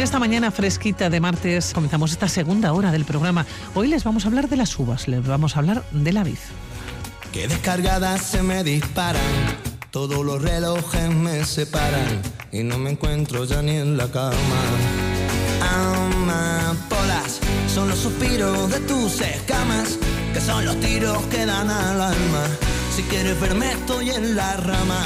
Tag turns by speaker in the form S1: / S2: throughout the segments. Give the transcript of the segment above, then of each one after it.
S1: esta mañana fresquita de martes comenzamos esta segunda hora del programa. Hoy les vamos a hablar de las uvas, les vamos a hablar de la vid.
S2: Que descargadas se me disparan, todos los relojes me separan y no me encuentro ya ni en la cama. Amapolas son los suspiros de tus escamas, que son los tiros que dan al alma. Si quieres verme estoy en la rama.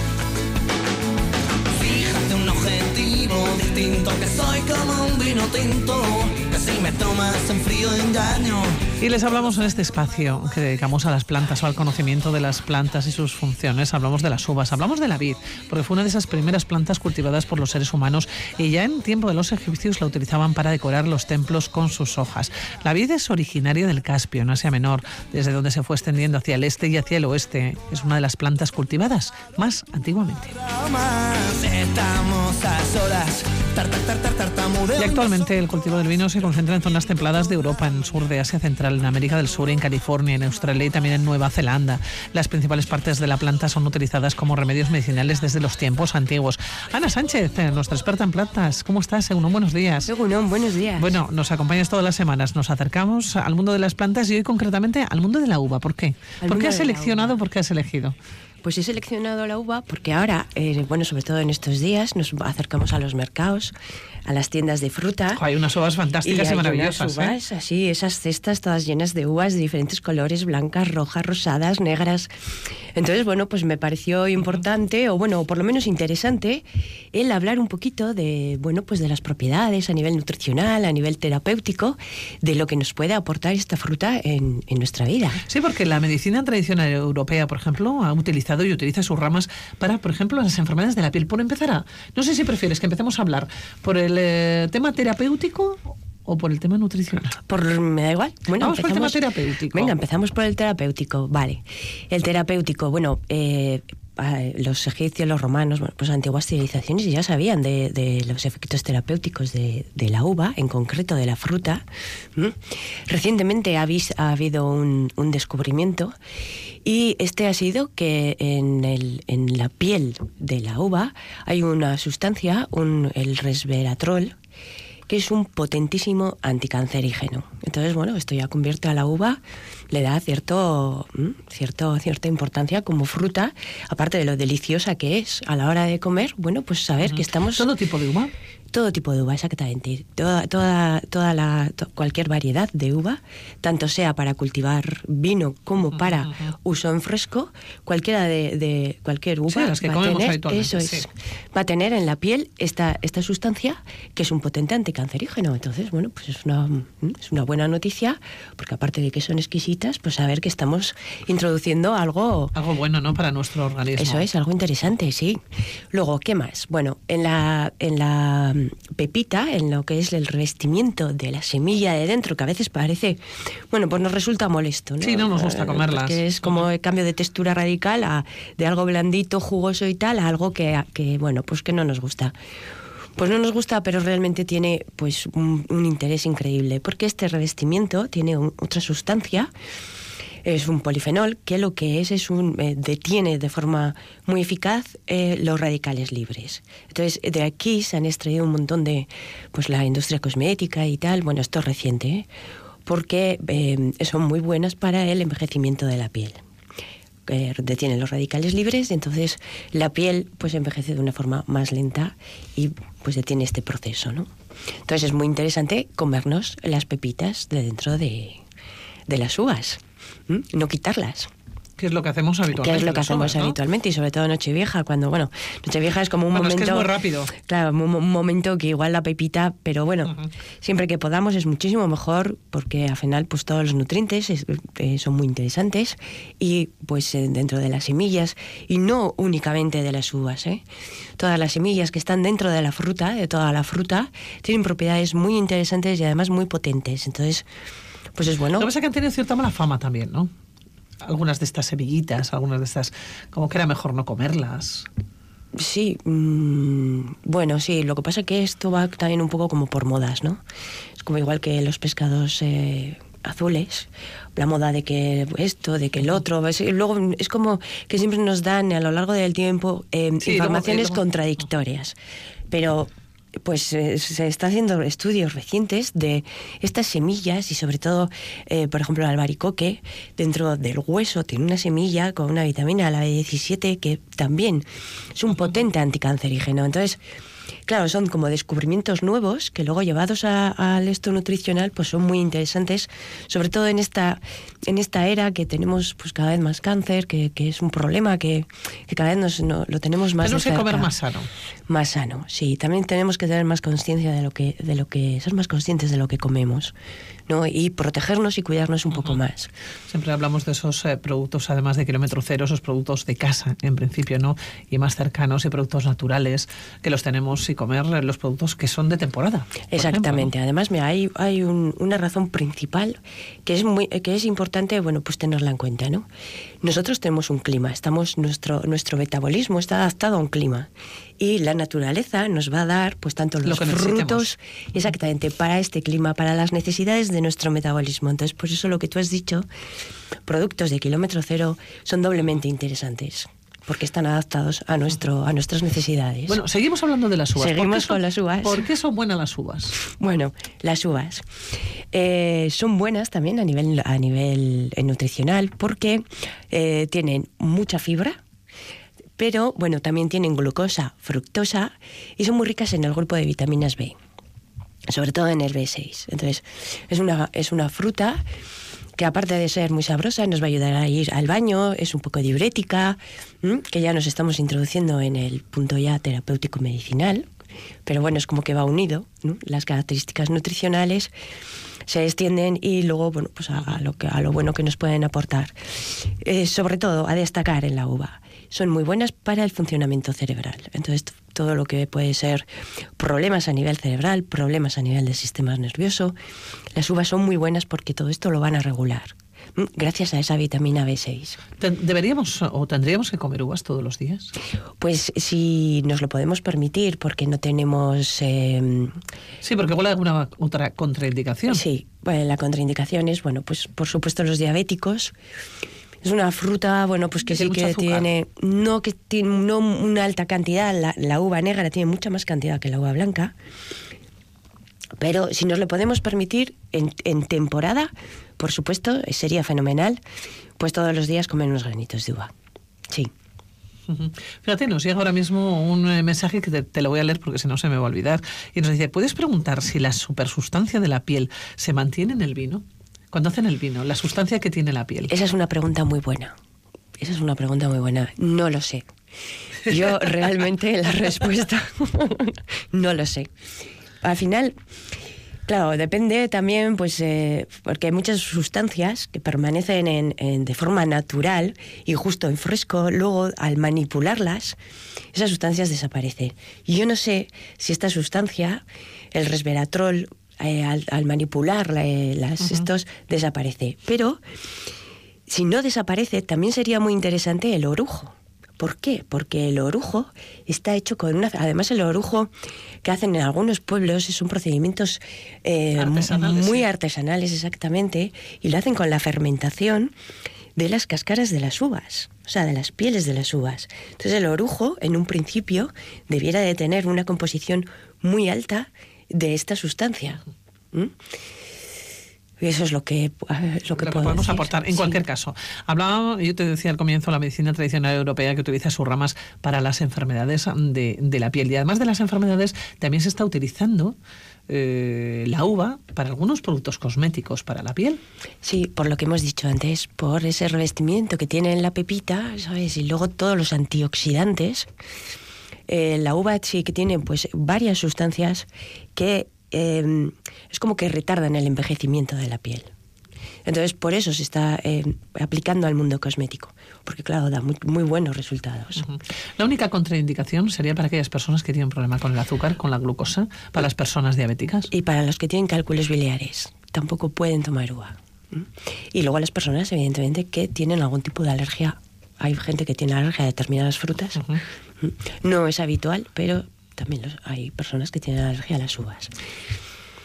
S2: Fíjate un objetivo distinto, que soy como un vino tinto, que si me tomas en frío engaño.
S1: Y les hablamos en este espacio que dedicamos a las plantas o al conocimiento de las plantas y sus funciones. Hablamos de las uvas, hablamos de la vid, porque fue una de esas primeras plantas cultivadas por los seres humanos y ya en tiempo de los egipcios la utilizaban para decorar los templos con sus hojas. La vid es originaria del Caspio, en Asia Menor, desde donde se fue extendiendo hacia el este y hacia el oeste. Es una de las plantas cultivadas más antiguamente. Y actualmente el cultivo del vino se concentra en zonas templadas de Europa, en el sur de Asia Central, en América del Sur, en California, en Australia y también en Nueva Zelanda. Las principales partes de la planta son utilizadas como remedios medicinales desde los tiempos antiguos. Ana Sánchez, nuestra experta en plantas, ¿cómo estás? Egunon, buenos días.
S3: Egunon, buenos días.
S1: Bueno, nos acompañas todas las semanas, nos acercamos al mundo de las plantas y hoy concretamente al mundo de la uva. ¿Por qué? ¿Por qué has seleccionado? ¿Por qué has elegido?
S3: Pues he seleccionado la uva porque ahora, sobre todo en estos días, nos acercamos a los mercados, a las tiendas de fruta.
S1: Hay unas uvas fantásticas y maravillosas.
S3: Unas uvas, así, esas cestas todas llenas de uvas de diferentes colores, blancas, rojas, rosadas, negras. Entonces, pues me pareció importante, o por lo menos interesante, el hablar un poquito de, de las propiedades a nivel nutricional, a nivel terapéutico, de lo que nos puede aportar esta fruta en nuestra vida.
S1: Sí, porque la medicina tradicional europea, por ejemplo, ha utilizado y utiliza sus ramas para, por ejemplo, las enfermedades de la piel. Por empezar, no sé si prefieres que empecemos a hablar por el tema terapéutico o por el tema nutricional.
S3: Me da igual.
S1: Vamos por el tema terapéutico.
S3: Venga, empezamos por el terapéutico. Vale. El terapéutico, los egipcios, los romanos, antiguas civilizaciones ya sabían de los efectos terapéuticos de la uva, en concreto de la fruta. Recientemente ha habido un descubrimiento, y este ha sido que en la piel de la uva hay una sustancia, el resveratrol, que es un potentísimo anticancerígeno. Entonces, esto ya convierte a la uva, le da cierta importancia como fruta, aparte de lo deliciosa que es a la hora de comer, saber que estamos...
S1: ¿Todo tipo de uva?
S3: Todo tipo de uva, exactamente. Cualquier variedad de uva, tanto sea para cultivar vino como para uso en fresco, cualquiera de cualquier uva,
S1: sí, las que comemos habitualmente,
S3: eso es, va a tener en la piel esta sustancia que es un potente anticancerígeno. Entonces, es una buena noticia, porque aparte de que son exquisitas, saber que estamos introduciendo algo
S1: bueno, ¿no?, para nuestro organismo.
S3: Eso es, algo interesante, sí. Luego, ¿qué más? En la pepita, en lo que es el revestimiento de la semilla de dentro, que a veces parece, nos resulta molesto, ¿no?
S1: Sí, no nos gusta comerlas.
S3: Porque es como el cambio de textura radical de algo blandito, jugoso y tal, a algo que no nos gusta. Pues no nos gusta, pero realmente tiene un interés increíble, porque este revestimiento tiene otra sustancia. Es un polifenol que lo que es detiene de forma muy eficaz los radicales libres. Entonces, de aquí se han extraído un montón de la industria cosmética y tal. Esto es reciente, porque son muy buenas para el envejecimiento de la piel. Detienen los radicales libres, entonces la piel envejece de una forma más lenta y detiene este proceso, ¿no? Entonces es muy interesante comernos las pepitas de dentro de las uvas. No quitarlas.
S1: ¿Qué es lo que hacemos habitualmente?
S3: ¿Qué es lo que hacemos habitualmente? Y sobre todo Nochevieja, cuando, Nochevieja es como un momento...
S1: es que es muy rápido.
S3: Claro, un momento que igual la pepita, pero siempre que podamos es muchísimo mejor, porque al final todos los nutrientes son muy interesantes, y dentro de las semillas, y no únicamente de las uvas, todas las semillas que están dentro de la fruta, de toda la fruta, tienen propiedades muy interesantes y además muy potentes. Entonces, es bueno.
S1: Lo que pasa es que han tenido cierta mala fama también, ¿no? Algunas de estas semillitas, algunas de estas, como que era mejor no comerlas.
S3: Sí, sí, lo que pasa es que esto va también un poco como por modas, ¿no? Es como igual que los pescados azules, la moda de que esto, de que el otro, luego es como que siempre nos dan a lo largo del tiempo informaciones contradictorias, pero pues se está haciendo estudios recientes de estas semillas y sobre todo, por ejemplo, el albaricoque, dentro del hueso tiene una semilla con una vitamina, la B17, que también es un potente anticancerígeno. Entonces, claro, son como descubrimientos nuevos que luego llevados al esto nutricional pues son muy interesantes, sobre todo en esta era que tenemos pues cada vez más cáncer, que es un problema que cada vez lo tenemos más de cerca.
S1: Tenemos que comer más sano.
S3: Más sano, sí. También tenemos que tener más conciencia de lo que ser más conscientes de lo que comemos, ¿no? Y protegernos y cuidarnos un poco más.
S1: Siempre hablamos de esos productos, además de kilómetro cero, esos productos de casa, en principio, ¿no? Y más cercanos y productos naturales, que los tenemos y comer los productos que son de temporada.
S3: Exactamente.
S1: Ejemplo, ¿no?
S3: Además, mira, hay una razón principal que es importante, bueno, pues tenerla en cuenta, ¿no? Nosotros tenemos un clima, nuestro metabolismo está adaptado a un clima y la naturaleza nos va a dar pues tanto los frutos exactamente para este clima, para las necesidades de nuestro metabolismo. Entonces, por eso lo que tú has dicho, productos de kilómetro cero son doblemente interesantes, porque están adaptados a nuestras necesidades.
S1: Bueno, seguimos hablando de las uvas.
S3: Seguimos con las uvas.
S1: ¿Por qué son buenas las uvas?
S3: Bueno, las uvas son buenas también a nivel nutricional porque tienen mucha fibra, pero bueno, también tienen glucosa, fructosa y son muy ricas en el grupo de vitaminas B, sobre todo en el B6. Entonces, es una fruta que aparte de ser muy sabrosa, nos va a ayudar a ir al baño, es un poco diurética, que ya nos estamos introduciendo en el punto ya terapéutico medicinal, pero bueno, es como que va unido, ¿no? Las características nutricionales se extienden y luego, bueno, pues a lo bueno que nos pueden aportar. Sobre todo, a destacar en la uva. Son muy buenas para el funcionamiento cerebral. Entonces, todo lo que puede ser problemas a nivel cerebral, problemas a nivel del sistema nervioso, las uvas son muy buenas porque todo esto lo van a regular, gracias a esa vitamina B6.
S1: ¿Deberíamos o tendríamos que comer uvas todos los días?
S3: Pues si nos lo podemos permitir, porque no tenemos...
S1: Sí, porque igual hay alguna otra contraindicación.
S3: Sí, bueno, la contraindicación es, bueno, pues por supuesto los diabéticos. Es una fruta, bueno, pues que sí que tiene no una alta cantidad. La uva negra tiene mucha más cantidad que la uva blanca. Pero si nos lo podemos permitir en temporada, por supuesto, sería fenomenal, pues todos los días comer unos granitos de uva. Sí.
S1: Fíjate, nos llega ahora mismo un mensaje que te lo voy a leer porque si no se me va a olvidar. Y nos dice, ¿puedes preguntar si la supersustancia de la piel se mantiene en el vino? Cuando hacen el vino, la sustancia que tiene la piel.
S3: Esa es una pregunta muy buena. No lo sé. Yo realmente la respuesta no lo sé. Al final, claro, depende también, pues, porque hay muchas sustancias que permanecen de forma natural y justo en fresco. Luego, al manipularlas, esas sustancias desaparecen. Y yo no sé si esta sustancia, el resveratrol, al manipular estos, desaparece. Pero si no desaparece, también sería muy interesante el orujo. ¿Por qué? Porque el orujo está hecho con además el orujo que hacen en algunos pueblos son procedimientos
S1: artesanales,
S3: muy artesanales, exactamente, y lo hacen con la fermentación de las cáscaras de las uvas, o sea, de las pieles de las uvas. Entonces el orujo, en un principio, debiera de tener una composición muy alta de esta sustancia. Y eso es lo que podemos
S1: decir. Aportar. En cualquier caso, yo te decía al comienzo, la medicina tradicional europea que utiliza sus ramas para las enfermedades de la piel. Y además de las enfermedades, también se está utilizando la uva para algunos productos cosméticos para la piel.
S3: Sí, por lo que hemos dicho antes, por ese revestimiento que tiene en la pepita, ¿sabes? Y luego todos los antioxidantes. La uva sí que tiene pues varias sustancias que es como que retardan el envejecimiento de la piel. Entonces, por eso se está aplicando al mundo cosmético, porque claro, da muy buenos resultados.
S1: La única contraindicación sería para aquellas personas que tienen problema con el azúcar, con la glucosa, para las personas diabéticas.
S3: Y para los que tienen cálculos biliares, tampoco pueden tomar uva. Y luego las personas, evidentemente, que tienen algún tipo de alergia. Hay gente que tiene alergia a determinadas frutas. No es habitual, pero también hay personas que tienen alergia a las uvas.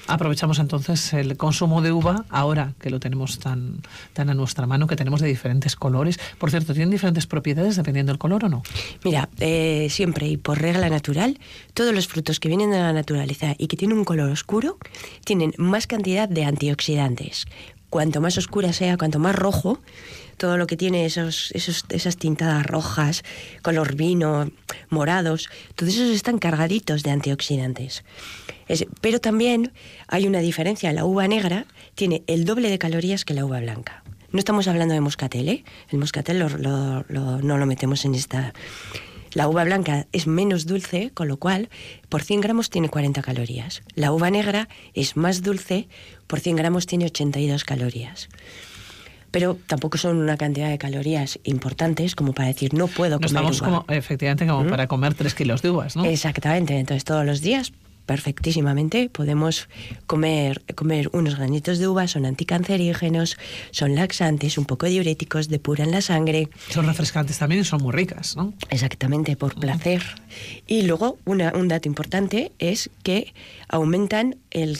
S1: Aprovechamos entonces el consumo de uva ahora que lo tenemos tan a nuestra mano, que tenemos de diferentes colores. Por cierto, ¿tienen diferentes propiedades dependiendo del color o no?
S3: Mira, siempre y por regla natural, todos los frutos que vienen de la naturaleza y que tienen un color oscuro tienen más cantidad de antioxidantes. Cuanto más oscura sea, cuanto más rojo, todo lo que tiene esas tintadas rojas, color vino, morados, todos esos están cargaditos de antioxidantes. Pero también hay una diferencia. La uva negra tiene el doble de calorías que la uva blanca. No estamos hablando de moscatel, ¿eh? El moscatel no lo metemos en esta... La uva blanca es menos dulce, con lo cual por 100 gramos tiene 40 calorías. La uva negra es más dulce, por 100 gramos tiene 82 calorías. Pero tampoco son una cantidad de calorías importantes como para decir no puedo comer
S1: estamos
S3: uva.
S1: Efectivamente como para comer 3 kilos de uvas, ¿no?
S3: Exactamente, entonces todos los días perfectísimamente podemos comer unos granitos de uva, son anticancerígenos, son laxantes, un poco diuréticos, depuran la sangre.
S1: Son refrescantes también y son muy ricas, ¿no?
S3: Exactamente, por placer. Y luego un dato importante es que aumentan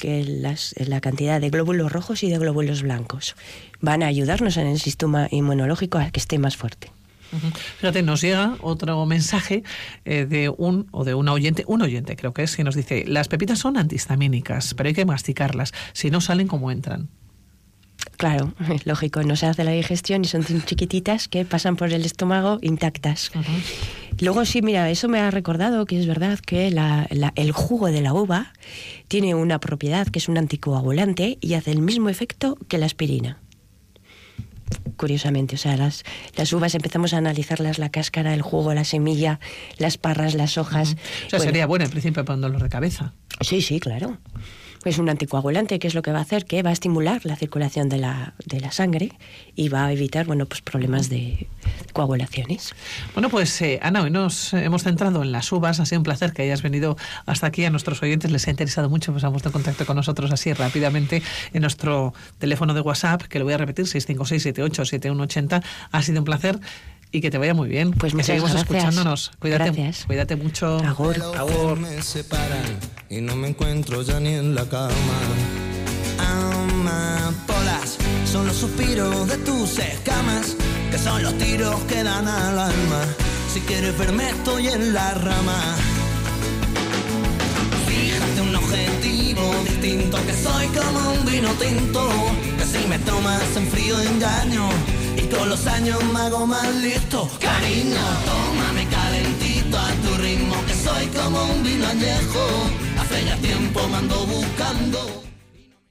S3: la cantidad de glóbulos rojos y de glóbulos blancos. Van a ayudarnos en el sistema inmunológico a que esté más fuerte.
S1: Fíjate, nos llega otro mensaje de una oyente, creo que es, que nos dice: las pepitas son antihistamínicas, pero hay que masticarlas, si no salen como entran.
S3: Claro, es lógico, no se hace la digestión y son tan chiquititas que pasan por el estómago intactas. Luego sí, mira, eso me ha recordado que es verdad que el jugo de la uva tiene una propiedad que es un anticoagulante y hace el mismo efecto que la aspirina. Curiosamente, o sea, las uvas empezamos a analizarlas, la cáscara, el jugo, la semilla, las parras, las hojas.
S1: O sea, sería bueno en principio para un dolor de cabeza.
S3: Sí, claro. Es un anticoagulante, que es lo que va a hacer, que va a estimular la circulación de la sangre y va a evitar, pues problemas de coagulaciones.
S1: Bueno, pues Ana, hoy nos hemos centrado en las uvas. Ha sido un placer que hayas venido hasta aquí. A nuestros oyentes les ha interesado mucho, pues han puesto en contacto con nosotros así rápidamente en nuestro teléfono de WhatsApp, que lo voy a repetir, 656-78-7180. Ha sido un placer. Y que te vaya muy bien.
S3: Pues
S1: que seguimos escuchándonos.
S3: Gracias.
S1: Cuídate mucho.
S3: Agur.
S2: Me separan y no me encuentro ya ni en la cama. Amapolas son los suspiros de tus escamas, que son los tiros que dan al alma. Si quieres verme estoy en la rama. Fíjate un objetivo distinto, que soy como un vino tinto, que si me tomas en frío engaño. Y con los años me hago más listo. Cariño, tómame calentito a tu ritmo, que soy como un vino añejo. Hace ya tiempo me ando buscando.